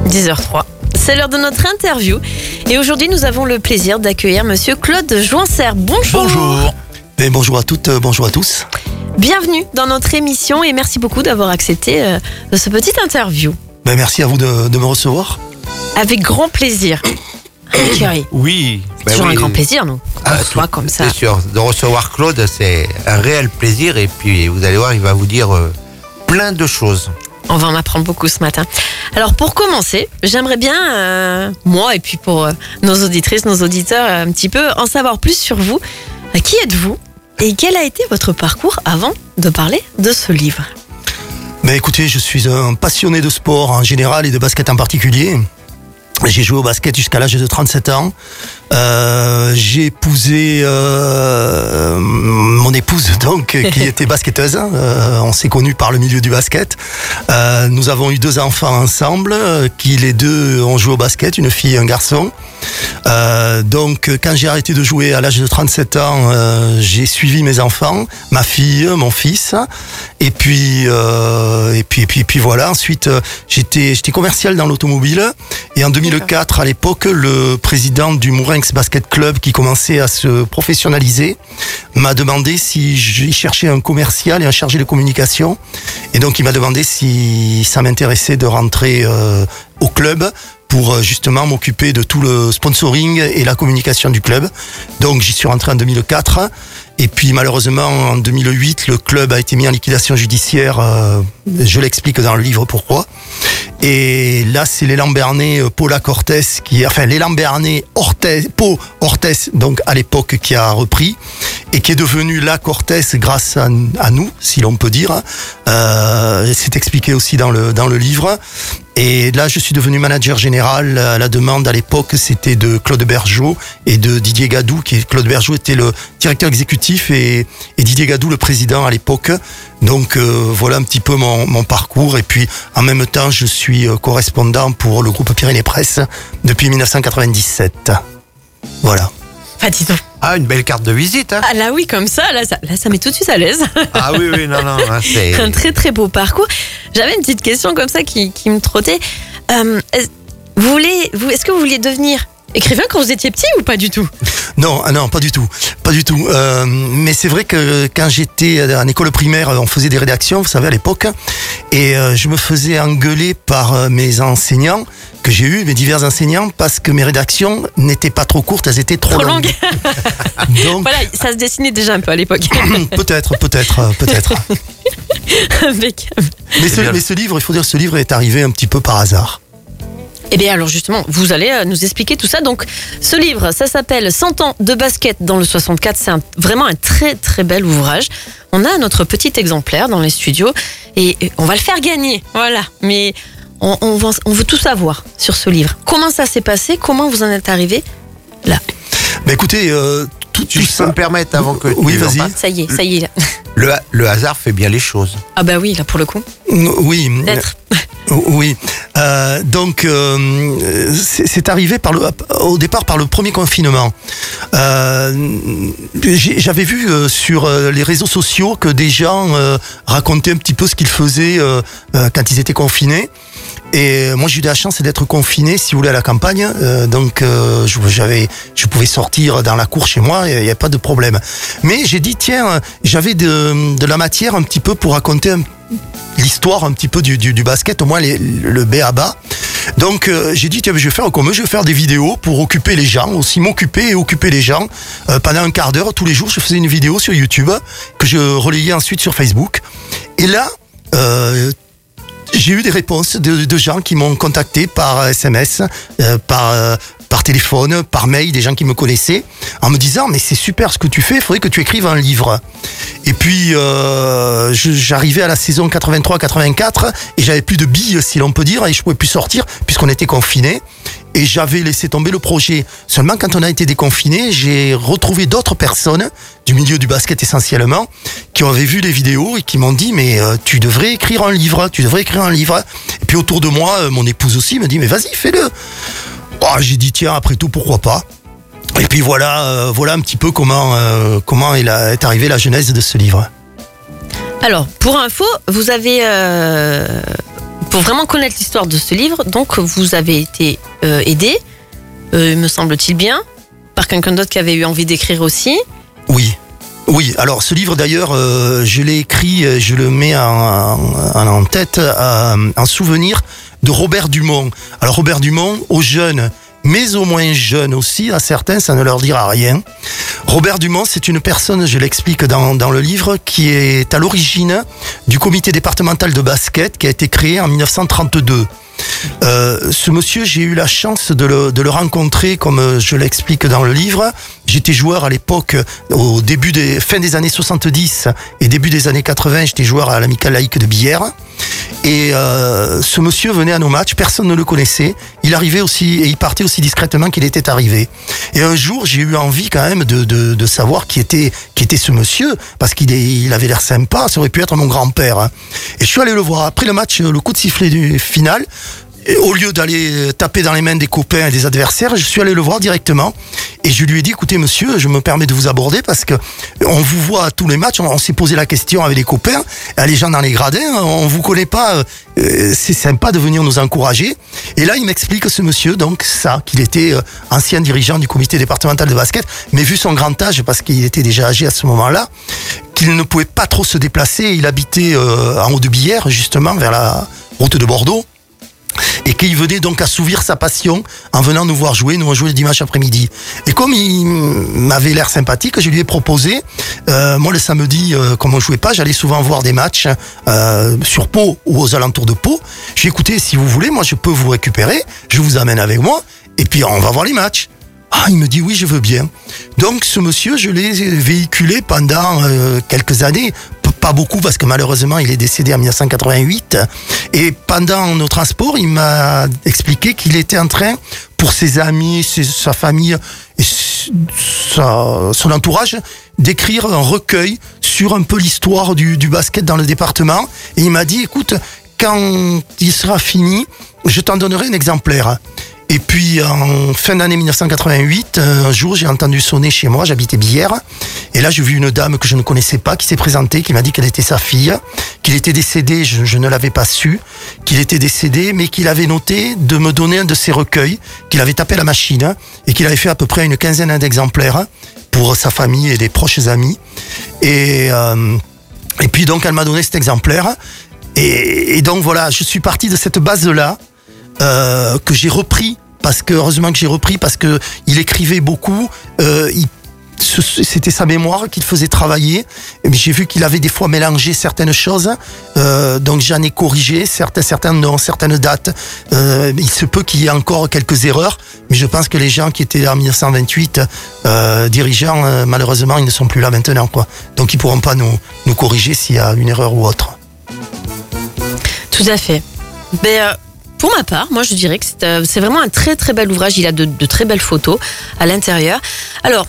10h03. C'est l'heure de notre interview. Et aujourd'hui, nous avons le plaisir d'accueillir Monsieur Claude Joincer. Bonjour. Bonjour. Et bonjour à toutes, bonjour à tous. Bienvenue dans notre émission et merci beaucoup d'avoir accepté ce petit interview. Merci à vous de me recevoir. Avec grand plaisir. Thierry. Oui. C'est toujours un grand plaisir, nous. Soit comme ça. C'est sûr. De recevoir Claude, c'est un réel plaisir. Et puis, vous allez voir, il va vous dire plein de choses. On va en apprendre beaucoup ce matin. Alors, pour commencer, j'aimerais bien, moi et puis pour nos auditrices, nos auditeurs, un petit peu en savoir plus sur vous. Qui êtes-vous et quel a été votre parcours avant de parler de ce livre ? Écoutez, je suis un passionné de sport en général et de basket en particulier. J'ai joué au basket jusqu'à l'âge de 37 ans. J'ai épousé mon épouse donc qui était basketteuse. On s'est connus par le milieu du basket. Nous avons eu 2 enfants ensemble qui les 2 ont joué au basket, une fille et un garçon. Donc quand j'ai arrêté de jouer à l'âge de 37 ans, j'ai suivi mes enfants, ma fille, mon fils. Et puis voilà. Ensuite, j'étais commercial dans l'automobile. Et en 2004, à l'époque, le président du Mourenx Basket Club, qui commençait à se professionnaliser, m'a demandé si je cherchais un commercial et un chargé de communication. Et donc, il m'a demandé si ça m'intéressait de rentrer au club pour justement m'occuper de tout le sponsoring et la communication du club. Donc, j'y suis rentré en 2004. Et puis malheureusement, en 2008, le club a été mis en liquidation judiciaire. Je l'explique dans le livre pourquoi. Et là, c'est l'élan Bernay, Paula Cortez, l'élan Bernay, Pau Ortez, donc à l'époque, qui a repris et qui est devenu la Cortez grâce à nous, si l'on peut dire. C'est expliqué aussi dans le livre. Et là, je suis devenu manager général. À la demande, à l'époque, c'était de Claude Bergeau et de Didier Gadou. Claude Bergeau était le directeur exécutif et Didier Gadou le président à l'époque. Donc voilà un petit peu mon parcours. Et puis en même temps, je suis correspondant pour le groupe Pyrénées Presse depuis 1997. Voilà. Ah, dis donc. Ah, une belle carte de visite. Hein. Ah là oui, comme ça, là, ça met tout de suite à l'aise. Ah oui, non, c'est... Un très très beau parcours. J'avais une petite question comme ça qui me trottait. Est-ce que vous vouliez devenir écrivain quand vous étiez petit ou pas du tout ? Non, pas du tout. Pas du tout. Mais c'est vrai que quand j'étais en école primaire, on faisait des rédactions, vous savez, à l'époque. Et je me faisais engueuler par mes enseignants, que j'ai eu, mes divers enseignants, parce que mes rédactions n'étaient pas trop courtes, elles étaient trop longues. Donc, voilà, ça se dessinait déjà un peu à l'époque. Peut-être. Mais ce livre, il faut dire, ce livre est arrivé un petit peu par hasard. Eh bien alors justement, vous allez nous expliquer tout ça. Donc ce livre, ça s'appelle 100 ans de basket dans le 64. C'est vraiment un très très bel ouvrage. On a notre petit exemplaire dans les studios et on va le faire gagner. Voilà, mais on veut tout savoir sur ce livre. Comment ça s'est passé ? Comment vous en êtes arrivé là ? Écoutez, tout ça... me permettre avant que... Oui, vas-y. Ça y est. Là. Le hasard fait bien les choses. Ah bah oui, là pour le coup. Oui. Peut-être. Oui. Donc c'est arrivé au départ par le premier confinement. J'avais vu sur les réseaux sociaux que des gens racontaient un petit peu ce qu'ils faisaient quand ils étaient confinés. Et moi j'ai eu la chance d'être confiné, si vous voulez, à la campagne. Donc je pouvais sortir dans la cour chez moi, il n'y a pas de problème. Mais j'ai dit tiens, j'avais de la matière un petit peu pour raconter l'histoire un petit peu du basket, au moins le b.a.-ba. Donc j'ai dit tiens, je vais faire comme eux, je vais faire des vidéos pour occuper les gens, aussi m'occuper et occuper les gens. Pendant un quart d'heure, tous les jours, je faisais une vidéo sur YouTube que je relayais ensuite sur Facebook. Et là, j'ai eu des réponses de gens qui m'ont contacté par SMS, par téléphone, par mail, des gens qui me connaissaient, en me disant mais c'est super ce que tu fais, il faudrait que tu écrives un livre. Et puis j'arrivais à la saison 83-84 et j'avais plus de billes, si l'on peut dire, et je pouvais plus sortir puisqu'on était confinés. Et j'avais laissé tomber le projet. Seulement, quand on a été déconfiné, j'ai retrouvé d'autres personnes, du milieu du basket essentiellement, qui avaient vu les vidéos et qui m'ont dit « Mais tu devrais écrire un livre, Et puis autour de moi, mon épouse aussi me dit « Mais vas-y, fais-le !» J'ai dit « Tiens, après tout, pourquoi pas ?» Et puis voilà un petit peu comment est arrivée la genèse de ce livre. Alors, pour info, vous avez... pour vraiment connaître l'histoire de ce livre, donc vous avez été aidé, me semble-t-il bien, par quelqu'un d'autre qui avait eu envie d'écrire aussi. Oui, alors ce livre d'ailleurs, je l'ai écrit, je le mets en tête, en souvenir de Robert Dumont. Alors Robert Dumont, aux jeunes, mais aux moins jeunes aussi, à certains, ça ne leur dira rien. Robert Dumont, c'est une personne, je l'explique dans le livre, qui est à l'origine du comité départemental de basket qui a été créé en 1932. Ce monsieur, j'ai eu la chance de le rencontrer, comme je l'explique dans le livre. J'étais joueur à l'époque, au début fin des années 70 et début des années 80, j'étais joueur à l'Amicale laïque de Billère. Et ce monsieur venait à nos matchs, personne ne le connaissait. Il arrivait aussi et il partait aussi discrètement qu'il était arrivé. Et un jour, j'ai eu envie quand même de savoir qui était ce monsieur, parce qu'il avait l'air sympa. Ça aurait pu être mon grand-père. Hein. Et je suis allé le voir après le match, le coup de sifflet du final. Et au lieu d'aller taper dans les mains des copains et des adversaires, je suis allé le voir directement et je lui ai dit, écoutez monsieur, je me permets de vous aborder parce que on vous voit à tous les matchs, on s'est posé la question avec les copains, les gens dans les gradins, on vous connaît pas, c'est sympa de venir nous encourager. Et là il m'explique ce monsieur donc ça, qu'il était ancien dirigeant du comité départemental de basket, mais vu son grand âge, parce qu'il était déjà âgé à ce moment-là, qu'il ne pouvait pas trop se déplacer, il habitait en haut de Billère, justement vers la route de Bordeaux. Et qu'il venait donc assouvir sa passion en venant nous voir jouer. Nous on jouait le dimanche après-midi. Et comme il m'avait l'air sympathique, je lui ai proposé, moi le samedi, comme on jouait pas, j'allais souvent voir des matchs sur Pau ou aux alentours de Pau. Je lui ai dit, écoutez, si vous voulez, moi je peux vous récupérer, je vous amène avec moi, et puis on va voir les matchs. Ah, il me dit oui, je veux bien. Donc ce monsieur, je l'ai véhiculé pendant quelques années, pas beaucoup parce que malheureusement il est décédé en 1988. Et pendant nos transports, il m'a expliqué qu'il était en train, pour ses amis, sa famille et son entourage, d'écrire un recueil sur un peu l'histoire du basket dans le département. Et il m'a dit, écoute, quand il sera fini, je t'en donnerai un exemplaire. Et puis en fin d'année 1988, un jour j'ai entendu sonner chez moi, j'habitais Billère, et là j'ai vu une dame que je ne connaissais pas qui s'est présentée, qui m'a dit qu'elle était sa fille, qu'il était décédé, je ne l'avais pas su, qu'il était décédé, mais qu'il avait noté de me donner un de ses recueils, qu'il avait tapé à la machine, et qu'il avait fait à peu près une quinzaine d'exemplaires pour sa famille et des proches amis. Et puis donc elle m'a donné cet exemplaire, et donc voilà, je suis parti de cette base-là, que j'ai repris, parce que heureusement que j'ai repris, parce que il écrivait beaucoup, c'était sa mémoire qu'il faisait travailler, mais j'ai vu qu'il avait des fois mélangé certaines choses, donc j'en ai corrigé certains noms, certaines dates. Il se peut qu'il y ait encore quelques erreurs, mais je pense que les gens qui étaient là en 1928 dirigeants, malheureusement ils ne sont plus là maintenant, quoi. Donc ils pourront pas nous corriger s'il y a une erreur ou autre. Tout à fait. Mais pour ma part, moi je dirais que c'est vraiment un très très bel ouvrage. Il a de très belles photos à l'intérieur. Alors,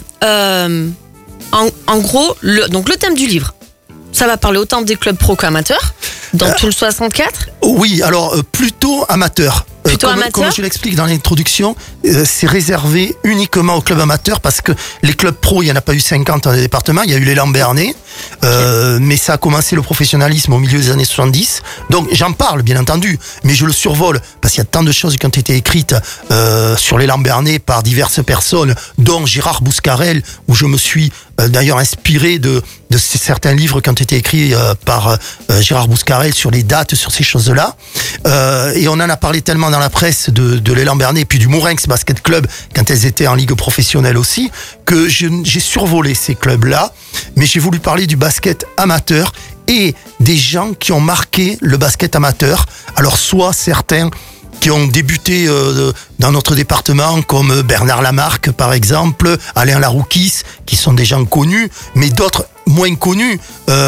en gros, donc le thème du livre, ça va parler autant des clubs pro qu'amateurs, dans tout le 64. Oui, alors plutôt amateur. Comme je l'explique dans l'introduction, c'est réservé uniquement aux clubs amateurs parce que les clubs pro, il n'y en a pas eu 50 dans le département, il y a eu les Lambernais, mais ça a commencé le professionnalisme au milieu des années 70. Donc j'en parle bien entendu, mais je le survole parce qu'il y a tant de choses qui ont été écrites sur les Lambernais par diverses personnes, dont Gérard Bouscarel, où je me suis d'ailleurs inspiré de certains livres qui ont été écrits par Gérard Bouscarel sur les dates, sur ces choses-là. Et on en a parlé tellement dans la presse de l'élan Bernay et puis du Mourenx Basket Club quand elles étaient en ligue professionnelle aussi, que j'ai survolé ces clubs-là, mais j'ai voulu parler du basket amateur et des gens qui ont marqué le basket amateur. Alors soit certains qui ont débuté dans notre département, comme Bernard Lamarque par exemple, Alain Laroukis, qui sont des gens connus, mais d'autres moins connus,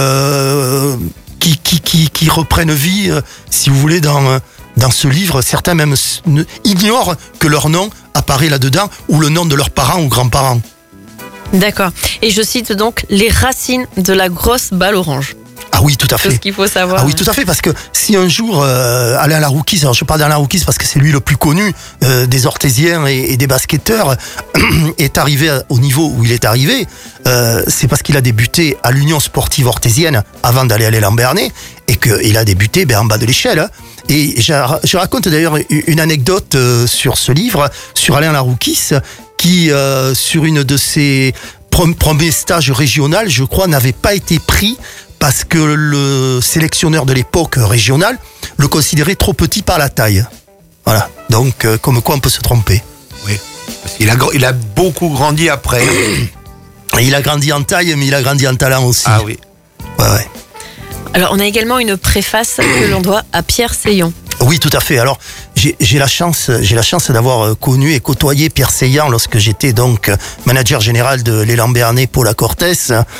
qui reprennent vie, si vous voulez, dans ce livre. Certains même ignorent que leur nom apparaît là-dedans, ou le nom de leurs parents ou grands-parents. D'accord. Et je cite donc les racines de la grosse balle orange. Ah oui, tout à fait. C'est ce qu'il faut savoir. Ah oui, tout à fait, parce que si un jour Alain Laroukis, alors je parle d'Alain Laroukis parce que c'est lui le plus connu des orthésiens et des basketteurs, est arrivé au niveau où il est arrivé, c'est parce qu'il a débuté à l'Union sportive orthésienne avant d'aller à l'élan Bernay, et qu'il a débuté en bas de l'échelle. Et je raconte d'ailleurs une anecdote sur ce livre, sur Alain Laroukis, qui, sur une de ses premiers stages régionaux, je crois, n'avait pas été pris parce que le sélectionneur de l'époque régional le considérait trop petit par la taille. Voilà. Donc, comme quoi on peut se tromper. Oui. Parce qu'il a beaucoup grandi après. Et il a grandi en taille, mais il a grandi en talent aussi. Ah oui. Ouais. Alors, on a également une préface que l'on doit à Pierre Seillon. Oui, tout à fait. Alors, j'ai la chance d'avoir connu et côtoyé Pierre Seillant lorsque j'étais donc manager général de l'élan béarnais Paul Cortès.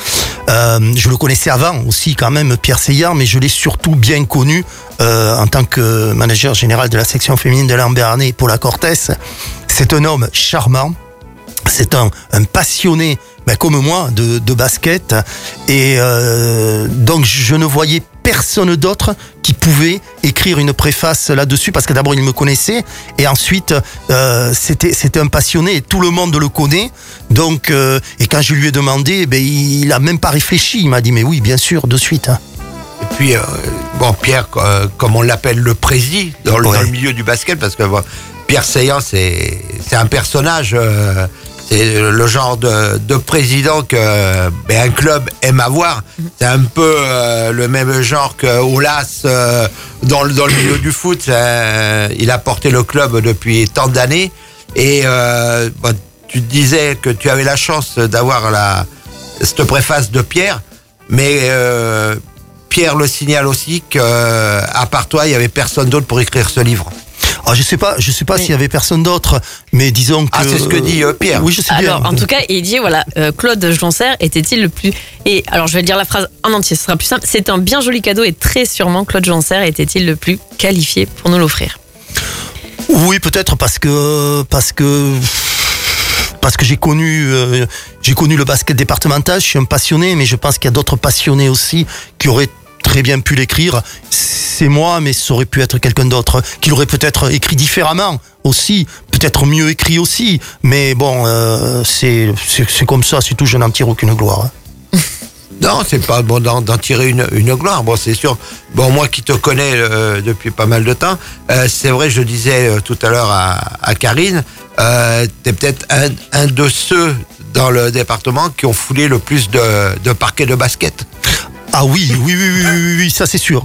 Je le connaissais avant aussi quand même, Pierre Seillant, mais je l'ai surtout bien connu en tant que manager général de la section féminine de l'élan béarnais Paul Cortès. C'est un homme charmant. C'est un passionné, comme moi, de basket. Et donc, je ne voyais personne d'autre qui pouvait écrire une préface là-dessus, parce que d'abord, il me connaissait, et ensuite, c'était un passionné, et tout le monde le connaît. Donc, et quand je lui ai demandé, il a même pas réfléchi. Il m'a dit, mais oui, bien sûr, de suite. Et puis, Pierre, comme on l'appelle, le prési, dans le milieu du basket, parce que Pierre Seillant, c'est un personnage... C'est le genre de président que un club aime avoir. C'est un peu le même genre que Aulas dans le milieu du foot. Il a porté le club depuis tant d'années. Et tu te disais que tu avais la chance d'avoir cette préface de Pierre. Mais Pierre le signale aussi qu'à part toi, il n'y avait personne d'autre pour écrire ce livre. Ah, je sais pas s'il y avait personne d'autre, mais disons que... Ah, c'est ce que dit Pierre. Oui, je sais bien. Alors, en tout cas, il dit, Claude Joncer était-il le plus... Et alors, je vais dire la phrase en entier, ce sera plus simple. C'est un bien joli cadeau et très sûrement, Claude Joncer était-il le plus qualifié pour nous l'offrir. Oui, peut-être parce que j'ai connu le basket départemental. Je suis un passionné, mais je pense qu'il y a d'autres passionnés aussi qui auraient très bien pu l'écrire. C'est moi, mais ça aurait pu être quelqu'un d'autre qui l'aurait peut-être écrit différemment aussi, peut-être mieux écrit aussi. Mais bon, c'est comme ça, c'est tout. Je n'en tire aucune gloire. Non, c'est pas bon d'en tirer une gloire. Bon, c'est sûr. Bon, moi qui te connais depuis pas mal de temps, c'est vrai, je disais tout à l'heure à Karine, t'es peut-être un de ceux dans le département qui ont foulé le plus de parquets de basket. Ah oui, ça c'est sûr.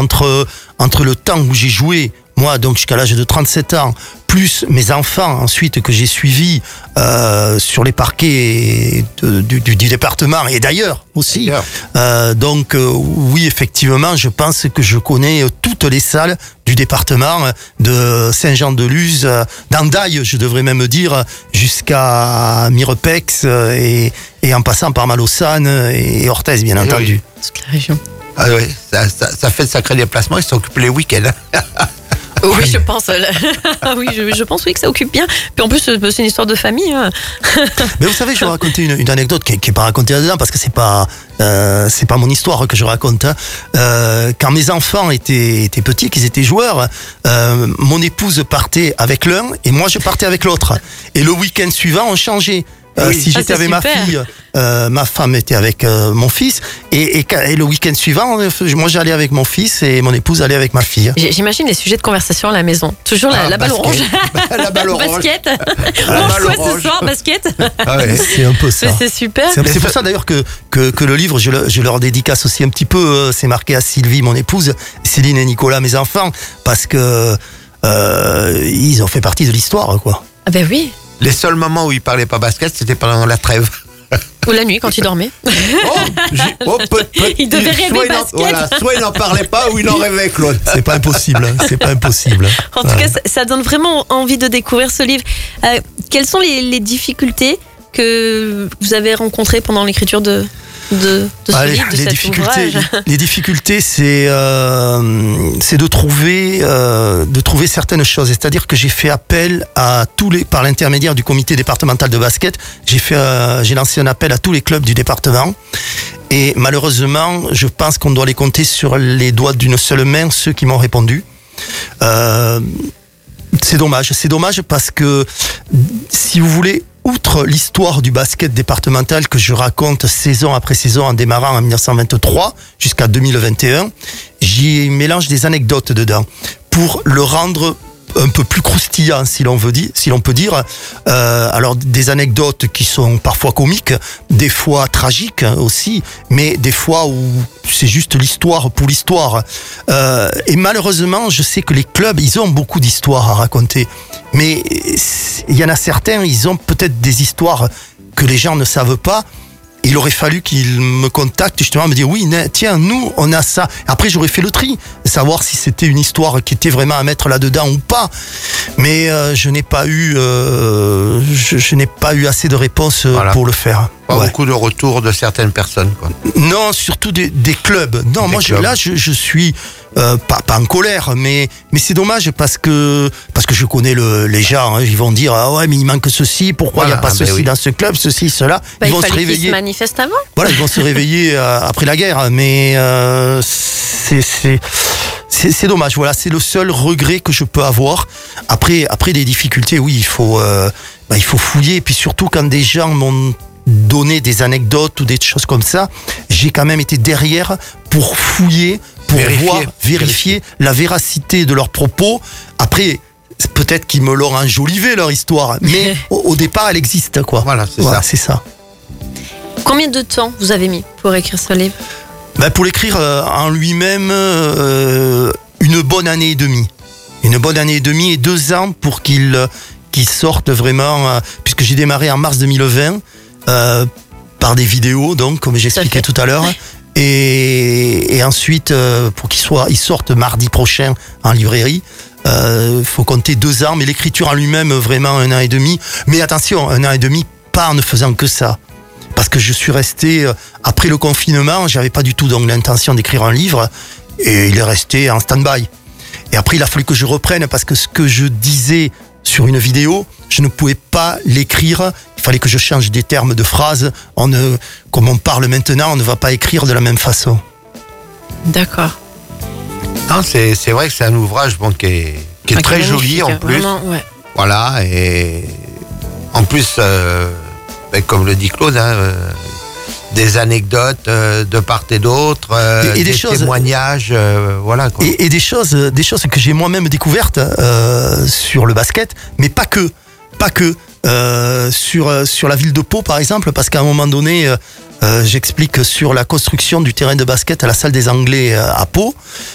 Entre le temps où j'ai joué, moi donc jusqu'à l'âge de 37 ans, plus mes enfants ensuite que j'ai suivis sur les parquets du département et d'ailleurs aussi. Donc oui, effectivement, je pense que je connais toutes les salles du département de Saint-Jean-de-Luz, d'Andaille, je devrais même dire, jusqu'à Mirepex et en passant par Malaussane et Orthez, bien entendu. Toute la région. Ah oui, ça fait de sacrés déplacements, ils s'occupent les week-ends. Oui, je pense. Oui, je pense que ça occupe bien. Puis en plus, c'est une histoire de famille. Mais vous savez, je vais raconter une anecdote qui est pas racontée là-dedans parce que c'est pas mon histoire que je raconte. Quand mes enfants étaient petits, qu'ils étaient joueurs, mon épouse partait avec l'un et moi je partais avec l'autre. Et le week-end suivant, on changeait. Si j'étais avec ma fille, ma femme était avec mon fils et le week-end suivant, moi j'allais avec mon fils et mon épouse allait avec ma fille. J'imagine les sujets de conversation à la maison. Toujours la balle orange. La balle orange. Basket. Mange quoi ce soir, basket. Ah ouais. C'est un peu ça. C'est super. C'est pour ça d'ailleurs que le livre, je leur dédicace aussi un petit peu. C'est marqué à Sylvie, mon épouse, Céline et Nicolas, mes enfants, parce que ils ont fait partie de l'histoire, quoi. Ah ben oui. Les seuls moments où il parlait pas basket, c'était pendant la trêve. Ou la nuit, quand il dormait. Il devait rêver basket. Soit il n'en parlait pas, ou il en rêvait, Claude. C'est pas impossible. En tout cas, ça donne vraiment envie de découvrir ce livre. Quelles sont les difficultés que vous avez rencontrées pendant l'écriture de ce livre, de cet ouvrage? Les difficultés, c'est de trouver certaines choses. C'est-à-dire que j'ai fait appel à par l'intermédiaire du comité départemental de basket, j'ai lancé un appel à tous les clubs du département. Et malheureusement, je pense qu'on doit les compter sur les doigts d'une seule main, ceux qui m'ont répondu. C'est dommage parce que, si vous voulez, outre l'histoire du basket départemental que je raconte saison après saison en démarrant en 1923 jusqu'à 2021, j'y mélange des anecdotes dedans. pour le rendre un peu plus croustillant, si l'on peut dire. Alors des anecdotes qui sont parfois comiques, des fois tragiques aussi, mais des fois où c'est juste l'histoire pour l'histoire. Et malheureusement, je sais que les clubs, ils ont beaucoup d'histoires à raconter, mais il y en a certains, ils ont peut-être des histoires que les gens ne savent pas. Il aurait fallu qu'il me contacte justement, me dire oui, tiens, nous on a ça. Après j'aurais fait le tri, savoir si c'était une histoire qui était vraiment à mettre là-dedans ou pas. Mais je n'ai pas eu assez de réponses pour le faire. Pas beaucoup de retours de certaines personnes, quoi. Non, surtout des clubs. Non, moi je suis pas en colère, mais c'est dommage parce que je connais les gens. Ils vont dire ah ouais, mais il manque ceci. Pourquoi il n'y a pas ceci dans ce club, ceci, cela. Ils vont se réveiller. Qu'ils se manifestent avant. Voilà, ils vont se réveiller après la guerre. Mais c'est dommage. Voilà, c'est le seul regret que je peux avoir. Après les difficultés, oui, il faut fouiller. Et puis surtout quand des gens m'ont donné des anecdotes ou des choses comme ça, j'ai quand même été derrière pour fouiller, pour vérifier la véracité de leurs propos. Après, peut-être qu'ils me l'ont enjolivé leur histoire, mais au départ, elle existe, quoi. Voilà, c'est ça. Combien de temps vous avez mis pour écrire ce livre ? Pour l'écrire en lui-même, une bonne année et demie. Une bonne année et demie et 2 ans pour qu'il sorte vraiment, puisque j'ai démarré en mars 2020, par des vidéos, donc, comme j'expliquais tout à l'heure. Et ensuite, pour il sorte mardi prochain en librairie, faut compter 2 ans, mais l'écriture en lui-même, vraiment 1 an et demi. Mais attention, 1 an et demi, pas en ne faisant que ça. Parce que je suis resté, après le confinement, j'avais pas du tout donc l'intention d'écrire un livre, et il est resté en stand-by. Et après, il a fallu que je reprenne, parce que ce que je disais sur une vidéo, je ne pouvais pas l'écrire. Il fallait que je change des termes de phrases. Comme on parle maintenant, on ne va pas écrire de la même façon. D'accord. Non, c'est vrai que c'est un ouvrage qui est très joli en plus. Vraiment, ouais. Voilà, et en plus, comme le dit Claude, des anecdotes de part et d'autre, et des témoignages, voilà, quoi. Et des choses que j'ai moi-même découvertes sur le basket, mais pas que. Sur la ville de Pau, par exemple, parce qu'à un moment donné, j'explique sur la construction du terrain de basket à la salle des Anglais à Pau.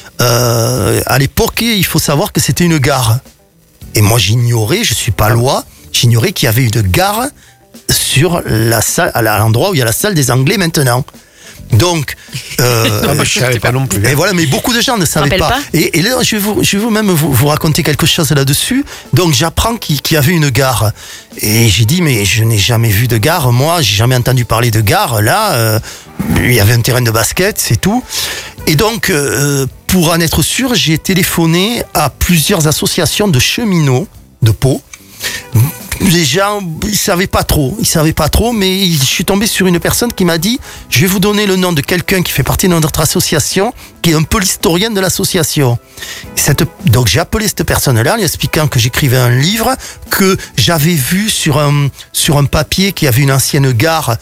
À l'époque, il faut savoir que c'était une gare. Et moi, j'ignorais, je suis pas loi, j'ignorais qu'il y avait une gare sur la salle, à l'endroit où il y a la salle des Anglais maintenant. Donc, je savais pas non plus. Et voilà, mais beaucoup de gens ne savaient pas. Et là, je vais même vous raconter quelque chose là-dessus. Donc, j'apprends qu'il y avait une gare. Et j'ai dit, mais je n'ai jamais vu de gare. Moi, j'ai jamais entendu parler de gare. Là, il y avait un terrain de basket, c'est tout. Et donc, pour en être sûr, j'ai téléphoné à plusieurs associations de cheminots de Pau. Les gens, ils savaient pas trop, mais je suis tombé sur une personne qui m'a dit, je vais vous donner le nom de quelqu'un qui fait partie de notre association, qui est un peu l'historienne de l'association. Donc j'ai appelé cette personne-là, en lui expliquant que j'écrivais un livre, que j'avais vu sur un papier qui avait une ancienne gare,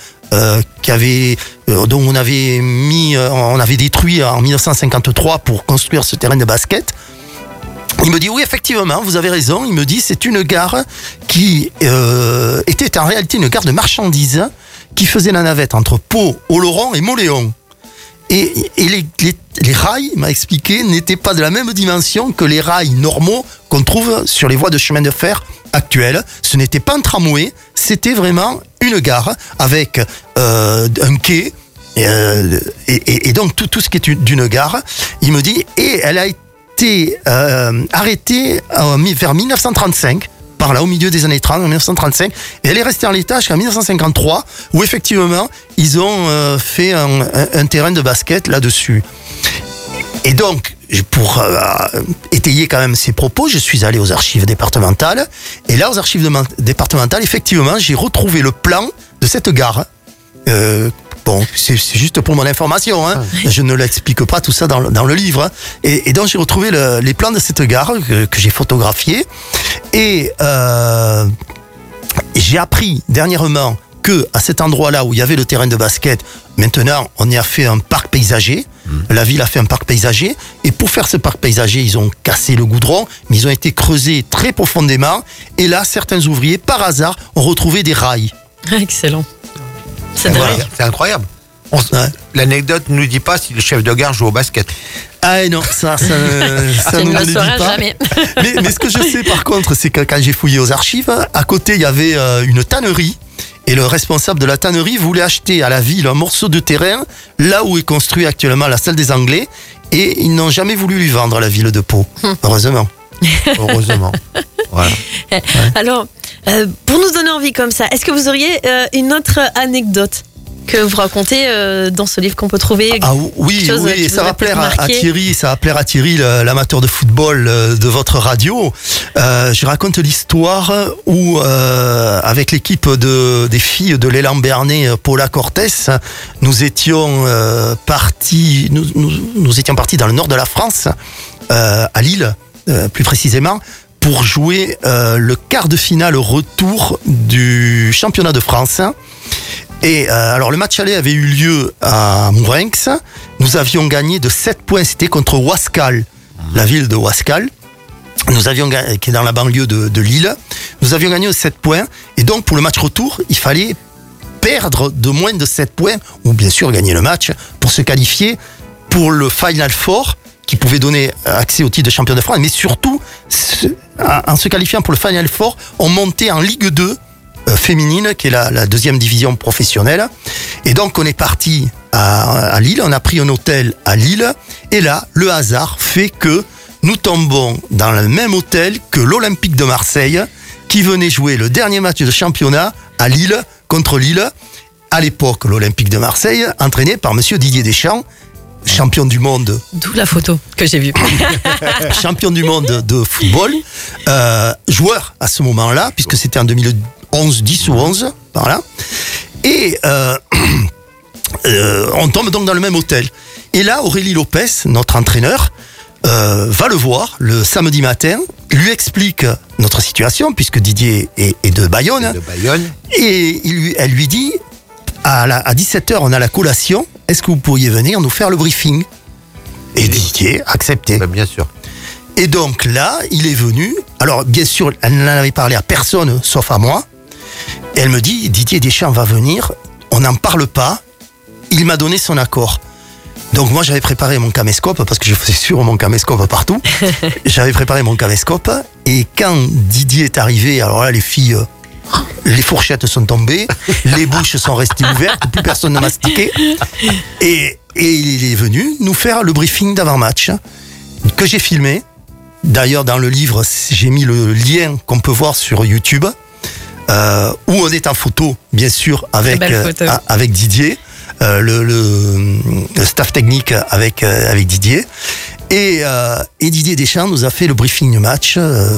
dont on avait détruit en 1953 pour construire ce terrain de basket. Il me dit oui, effectivement, vous avez raison. Il me dit c'est une gare qui était en réalité une gare de marchandises qui faisait la navette entre Pau, Oloron et Mauléon. Et les rails, il m'a expliqué, n'étaient pas de la même dimension que les rails normaux qu'on trouve sur les voies de chemin de fer actuelles. Ce n'était pas un tramway, c'était vraiment une gare avec un quai et donc tout ce qui est d'une gare. Il me dit, et elle a été arrêtée vers 1935, par là au milieu des années 30, en 1935, et elle est restée en l'état jusqu'en 1953, où effectivement ils ont fait un terrain de basket là-dessus. Et donc, pour étayer quand même ces propos, je suis allé aux archives départementales, et là aux archives départementales, effectivement, j'ai retrouvé le plan de cette gare. Bon, c'est juste pour mon information, hein. Je ne l'explique pas tout ça dans le livre. Hein. Et donc j'ai retrouvé les plans de cette gare que j'ai photographié. Et j'ai appris dernièrement que à cet endroit-là où il y avait le terrain de basket, maintenant on y a fait un parc paysager. La ville a fait un parc paysager. Et pour faire ce parc paysager, ils ont cassé le goudron, mais ils ont été creusés très profondément. Et là, certains ouvriers, par hasard, ont retrouvé des rails. Excellent. C'est Voilà, dingue. c'est incroyable. Ouais. L'anecdote ne nous dit pas si le chef de gare joue au basket. Ah non, ça Tu nous ne ne le le dit sauras pas. jamais. Mais ce que je sais par contre, c'est que quand j'ai fouillé aux archives, à côté il y avait une tannerie. Et le responsable de la tannerie voulait acheter à la ville un morceau de terrain, là où est construit actuellement la salle des Anglais. Et ils n'ont jamais voulu lui vendre à la ville de Pau. Heureusement. Heureusement. Voilà. Alors, pour nous donner envie comme ça, est-ce que vous auriez une autre anecdote que vous racontez dans ce livre qu'on peut trouver? Ah oui, Quelque chose qui oui, vous ça a va plaire peut-être à marqué. Thierry, ça va plaire à Thierry, l'amateur de football de votre radio. Je raconte l'histoire où, avec l'équipe des filles de l'élan Bernay, Paula Cortés, nous étions partis, nous étions partis dans le nord de la France, à Lille, plus précisément, pour jouer le quart de finale retour du championnat de France. Et alors le match aller avait eu lieu à Mourenx. Nous avions gagné de 7 points. C'était contre Ouascal, la ville de Ouascal. Nous avions gagné, qui est dans la banlieue de Lille. Nous avions gagné de 7 points. Et donc pour le match retour, il fallait perdre de moins de 7 points, ou bien sûr gagner le match, pour se qualifier pour le Final Four, qui pouvait donner accès au titre de champion de France. Mais surtout, en se qualifiant pour le Final Four, on montait en Ligue 2, féminine, qui est la deuxième division professionnelle. Et donc on est parti à Lille, on a pris un hôtel à Lille, et là le hasard fait que nous tombons dans le même hôtel que l'Olympique de Marseille, qui venait jouer le dernier match de championnat à Lille, contre Lille. À l'époque, l'Olympique de Marseille, entraîné par monsieur Didier Deschamps, champion du monde. D'où la photo que j'ai vue. Champion du monde de football, joueur à ce moment-là, puisque c'était en 2011, 10 ou 11, par là. Et on tombe donc dans le même hôtel. Et là, Aurélie Lopez, notre entraîneur, va le voir le samedi matin, lui explique notre situation, puisque Didier est de Bayonne. De Bayonne. Et elle lui dit, à 17h, on a la collation, est-ce que vous pourriez venir nous faire le briefing? Et Didier accepté. Ben, bien sûr. Et donc là, il est venu. Alors, bien sûr, elle n'en avait parlé à personne, sauf à moi. Et elle me dit, Didier Deschamps va venir, on n'en parle pas. Il m'a donné son accord. Donc moi, j'avais préparé mon caméscope, parce que je faisais sur mon caméscope partout. J'avais préparé mon caméscope. Et quand Didier est arrivé, alors là, les filles, les fourchettes sont tombées, les bouches sont restées ouvertes, plus personne ne mastiquait. Et il est venu nous faire le briefing d'avant-match, que j'ai filmé. D'ailleurs, dans le livre, j'ai mis le lien qu'on peut voir sur YouTube, où on est en photo, bien sûr, avec Didier, le staff technique avec Didier. Et Didier Deschamps nous a fait le briefing match.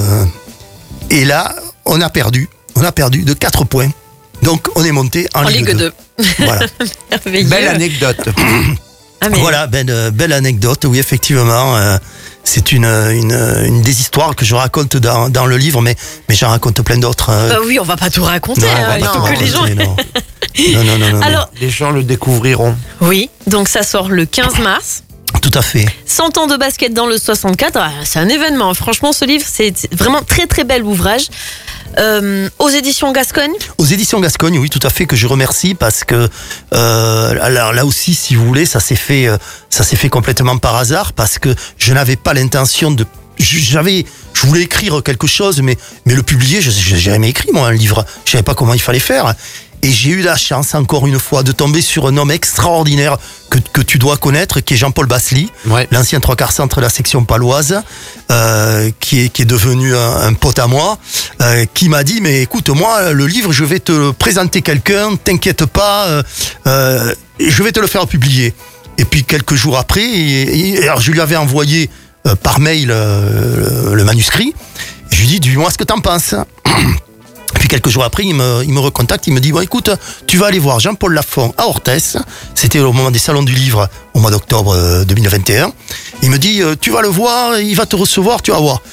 Et là, on a perdu de 4 points. Donc, on est monté en Ligue 2. Voilà. Belle anecdote. Ah, mais... Voilà, belle anecdote. Oui, effectivement, c'est une des histoires que je raconte dans le livre, mais j'en raconte plein d'autres. oui, on va pas tout raconter. Non, on va Il pas faut tout que les gens... raconter, non. Alors, Les gens le découvriront. oui, donc ça sort le 15 mars. Tout à fait. 100 ans de basket dans le 64, c'est un événement. Franchement, ce livre, c'est vraiment très très bel ouvrage. Aux éditions Gascogne. Aux éditions Gascogne, oui, tout à fait, que je remercie parce que alors là aussi, si vous voulez, ça s'est fait complètement par hasard parce que je n'avais pas l'intention de. Je voulais écrire quelque chose, mais le publier, j'ai jamais écrit moi un livre. Je savais pas comment il fallait faire. Et j'ai eu la chance, encore une fois, de tomber sur un homme extraordinaire que tu dois connaître, qui est Jean-Paul Bassely, Ouais. l'ancien 3/4 centre de la section paloise, qui est devenu un pote à moi, qui m'a dit, mais écoute, moi, le livre, je vais te présenter quelqu'un, t'inquiète pas, je vais te le faire publier. Et puis, quelques jours après, alors je lui avais envoyé par mail le manuscrit, et je lui dis, dis-moi ce que t'en penses. Puis quelques jours après, il me recontacte, il me dit, bon écoute, tu vas aller voir Jean-Paul Lafont à Orthès. C'était au moment des salons du livre, au mois d'octobre 2021. Il me dit, tu vas le voir, il va te recevoir, tu vas voir.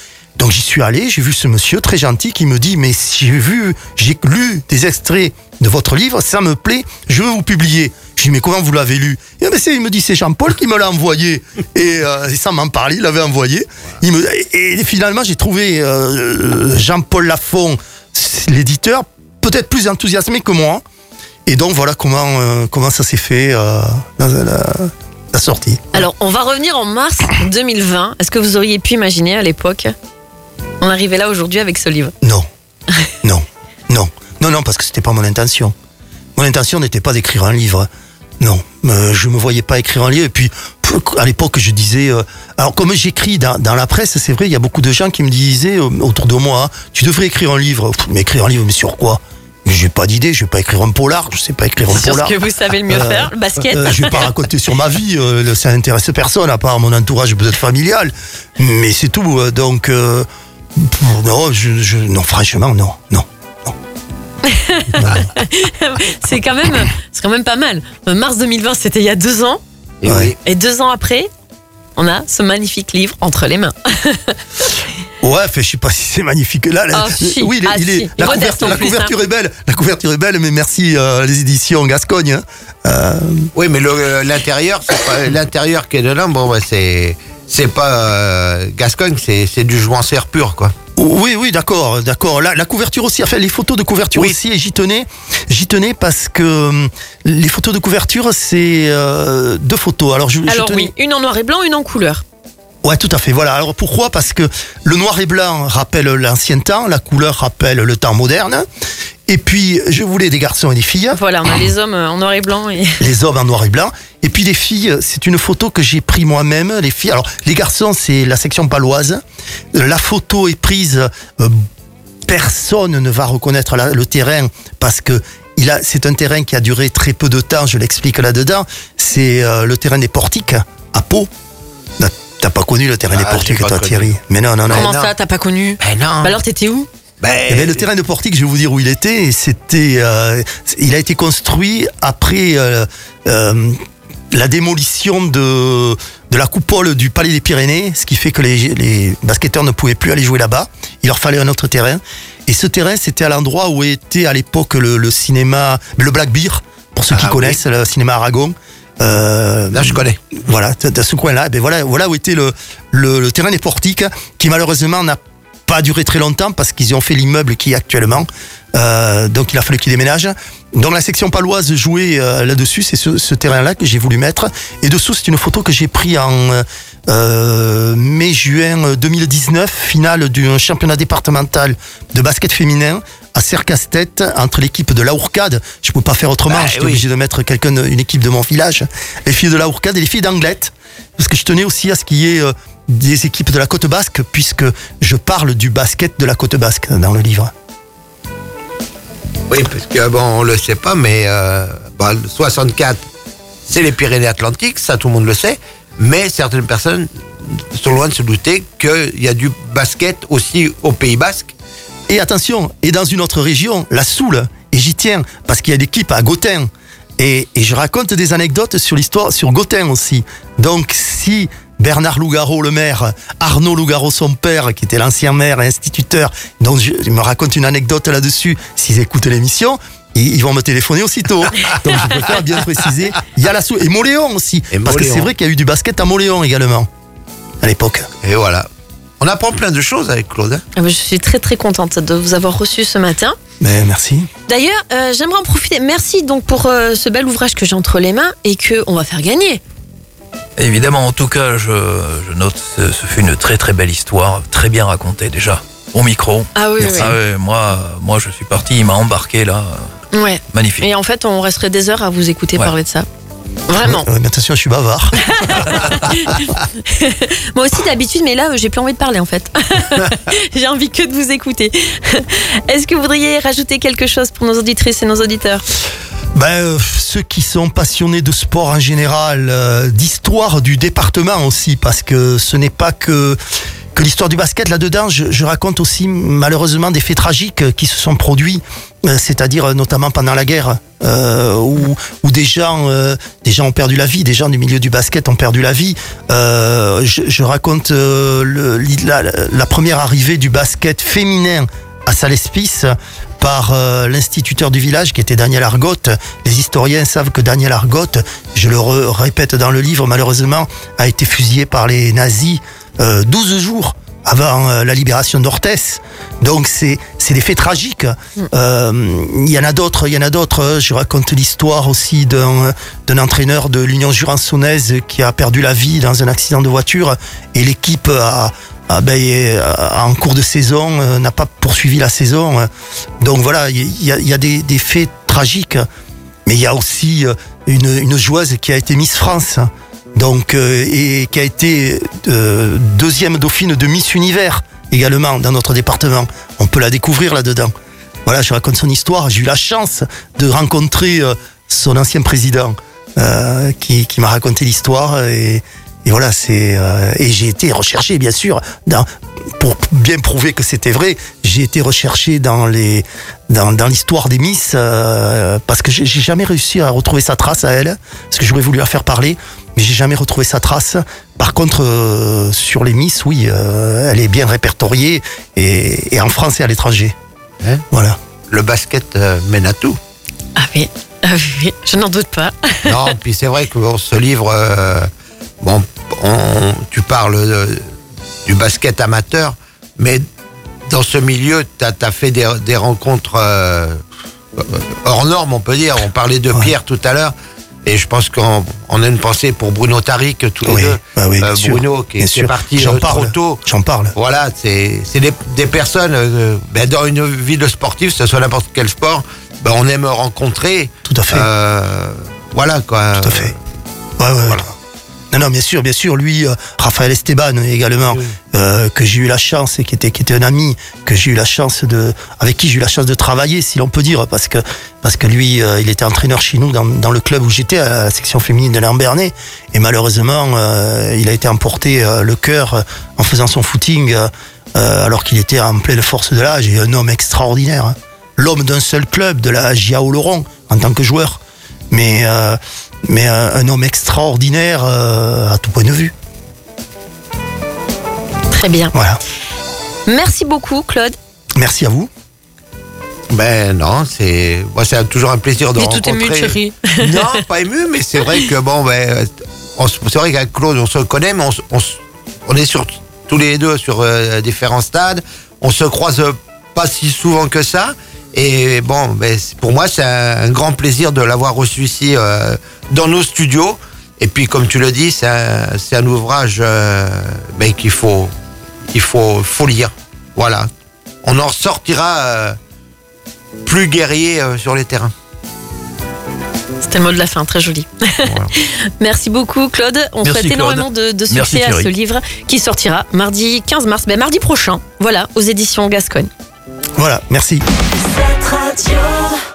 Donc j'y suis allé, j'ai vu ce monsieur très gentil qui me dit, mais j'ai lu des extraits de votre livre, ça me plaît, je veux vous publier. Je dis, mais comment vous l'avez lu? Il me dit, c'est Jean-Paul qui me l'a envoyé. Et ça m'en parlait, il l'avait envoyé. Et finalement, j'ai trouvé Jean-Paul Lafont, l'éditeur, peut-être plus enthousiasmé que moi. Et donc voilà comment ça s'est fait la sortie. Alors, on va revenir en mars 2020. Est-ce que vous auriez pu imaginer à l'époque on arrivait là aujourd'hui avec ce livre? Non, parce que c'était pas mon intention. Mon intention n'était pas d'écrire un livre. Non, je me voyais pas écrire un livre. Et puis, à l'époque, je disais... alors, comme j'écris dans la presse, c'est vrai, il y a beaucoup de gens qui me disaient autour de moi, tu devrais écrire un livre. Mais écrire un livre, mais sur quoi? J'ai pas d'idée, je vais pas écrire un polar, je sais pas écrire un polar. C'est ce que vous savez le mieux faire, le basket. Je vais pas raconter sur ma vie, ça n'intéresse personne, à part mon entourage peut-être familial. Mais c'est tout, donc... non, franchement, non. C'est quand même pas mal. Mars 2020, c'était il y a 2 ans. Et 2 ans après, on a ce magnifique livre entre les mains. Ouais, je sais pas si c'est magnifique. Là, oui, la couverture est belle. La couverture est belle, mais merci les éditions Gascogne. Oui, mais l'intérieur, c'est pas l'intérieur qui est dedans. Bon, c'est pas Gascogne, c'est du jouan-serre pur, quoi. Oui, d'accord. La couverture aussi, enfin les photos de couverture aussi, et j'y tenais parce que les photos de couverture, c'est 2 photos. Alors une en noir et blanc, une en couleur. Ouais, tout à fait. Voilà. Alors pourquoi? Parce que le noir et blanc rappelle l'ancien temps, la couleur rappelle le temps moderne. Et puis, je voulais des garçons et des filles. Voilà, on a les hommes en noir et blanc. Les hommes en noir et blanc. Et puis les filles, c'est une photo que j'ai prise moi-même. Les filles, alors les garçons, c'est la section paloise. La photo est prise, personne ne va reconnaître le terrain parce que c'est un terrain qui a duré très peu de temps, je l'explique là-dedans. C'est le terrain des Portiques, à Pau. T'as pas connu le terrain des Portiques, toi, Thierry? Mais non. Comment ça, t'as pas connu? Non. Alors, t'étais où? Le terrain de Portique, je vais vous dire où il était. Il a été construit après la démolition de la coupole du Palais des Pyrénées, ce qui fait que les basketteurs ne pouvaient plus aller jouer là-bas. Il leur fallait un autre terrain. Et ce terrain, c'était à l'endroit où était à l'époque le cinéma, le Black Bear, pour ceux qui connaissent, le cinéma Aragon. Là, je connais. Voilà, de ce coin-là. Voilà où était le terrain des Portiques, qui malheureusement n'a pas duré très longtemps parce qu'ils ont fait l'immeuble qui est actuellement. Donc il a fallu qu'ils déménagent. Donc la section paloise jouait là-dessus, c'est ce terrain-là que j'ai voulu mettre. Et dessous, c'est une photo que j'ai prise en mai-juin 2019, finale d'un championnat départemental de basket féminin à Serre-Castet, entre l'équipe de l'Aourcade. Je ne peux pas faire autrement, j'étais obligé de mettre une équipe de mon village. Les filles de l'Aourcade et les filles d'Anglette. Parce que je tenais aussi à ce qu'il y ait des équipes de la côte basque, puisque je parle du basket de la côte basque dans le livre. Oui, parce que on le sait pas, mais le 64, c'est les Pyrénées-Atlantiques, ça tout le monde le sait, mais certaines personnes sont loin de se douter qu'il y a du basket aussi au Pays Basque. Et attention, et dans une autre région, la Soule, et j'y tiens, parce qu'il y a l'équipe à Gottin. Et je raconte des anecdotes sur l'histoire, sur Gottin aussi. Donc si Bernard Lougaro, le maire, Arnaud Lougaro, son père, qui était l'ancien maire et instituteur, donc je me raconte une anecdote là-dessus, s'ils écoutent l'émission, ils vont me téléphoner aussitôt. Donc je préfère bien préciser, il y a la Soule, et Moléon aussi, parce que c'est vrai qu'il y a eu du basket à Moléon également, à l'époque. Et voilà. On apprend plein de choses avec Claude. Je suis très très contente de vous avoir reçu ce matin. Mais merci. D'ailleurs, j'aimerais en profiter. Merci donc pour ce bel ouvrage que j'ai entre les mains et qu'on va faire gagner. Évidemment, en tout cas, je note, ce fut une très très belle histoire, très bien racontée déjà, au micro. Ah oui. Moi je suis parti, il m'a embarqué là. Ouais. Magnifique. Et en fait, on resterait des heures à vous écouter parler de ça. Vraiment. Mais attention, je suis bavard. Moi aussi d'habitude, mais là, j'ai plus envie de parler en fait. J'ai envie que de vous écouter. Est-ce que vous voudriez rajouter quelque chose pour nos auditrices et nos auditeurs ? Ceux qui sont passionnés de sport en général, d'histoire du département aussi, parce que ce n'est pas que que l'histoire du basket là-dedans, je raconte aussi malheureusement des faits tragiques qui se sont produits, c'est-à-dire notamment pendant la guerre, où des gens ont perdu la vie, des gens du milieu du basket ont perdu la vie. Je raconte la première arrivée du basket féminin à Salespis par l'instituteur du village qui était Daniel Argote. Les historiens savent que Daniel Argote, je le répète dans le livre, malheureusement a été fusillé par les nazis 12 jours avant la libération d'Orthès. Donc c'est des faits tragiques. Il y en a d'autres. Je raconte l'histoire aussi d'un entraîneur de l'Union Jurançonnaise qui a perdu la vie dans un accident de voiture et l'équipe en cours de saison n'a pas poursuivi la saison. Donc voilà, il y a des faits tragiques, mais il y a aussi une joueuse qui a été Miss France, donc et qui a été deuxième dauphine de Miss Univers également dans notre département. On peut la découvrir là-dedans. Voilà, je raconte son histoire. J'ai eu la chance de rencontrer son ancien président qui m'a raconté l'histoire et voilà, et j'ai été recherché, bien sûr, pour bien prouver que c'était vrai. J'ai été recherché dans l'histoire des Miss, parce que j'ai jamais réussi à retrouver sa trace à elle, parce que j'aurais voulu la faire parler, mais j'ai jamais retrouvé sa trace. Par contre, sur les Miss, oui, elle est bien répertoriée, et en France et à l'étranger. Voilà. Le basket mène à tout. Ah oui, je n'en doute pas. Non, puis c'est vrai que ce livre... tu parles du basket amateur, mais dans ce milieu, tu as fait des rencontres hors normes, on peut dire. On parlait de Pierre tout à l'heure, et je pense qu'on a une pensée pour Bruno Tariq, tous les deux. Oui, Bruno qui est parti trop tôt. J'en parle. Voilà, c'est des personnes, dans une vie de sportif, que ce soit n'importe quel sport, on aime rencontrer. Tout à fait. Voilà, quoi. Tout à fait. Voilà. Non, bien sûr. Lui, Raphaël Esteban également, que j'ai eu la chance, et qui était un ami, avec qui j'ai eu la chance de travailler, si l'on peut dire, parce que lui, il était entraîneur chez nous dans le club où j'étais, à la section féminine de Lambernay, et malheureusement, il a été emporté le cœur en faisant son footing, alors qu'il était en pleine force de l'âge, et un homme extraordinaire, hein. L'homme d'un seul club, de la JA Oloron, en tant que joueur, mais un homme extraordinaire à tout point de vue. Très bien. Voilà. Merci beaucoup, Claude. Merci à vous. Non, c'est toujours un plaisir de rencontrer. Tout ému, chérie. Non, pas ému, mais c'est vrai que c'est vrai qu'avec Claude, on se connaît, mais on est tous les deux sur différents stades. On se croise pas si souvent que ça. Et pour moi, c'est un grand plaisir de l'avoir reçu ici dans nos studios. Et puis, comme tu le dis, c'est un ouvrage qu'il faut lire. Voilà. On en sortira plus guerrier sur les terrains. C'était le mot de la fin, très joli. Voilà. Merci beaucoup, Claude. On souhaite énormément de succès à ce livre qui sortira mardi 15 mars, mardi prochain, voilà, aux éditions Gascogne. Voilà, merci. Cette radio.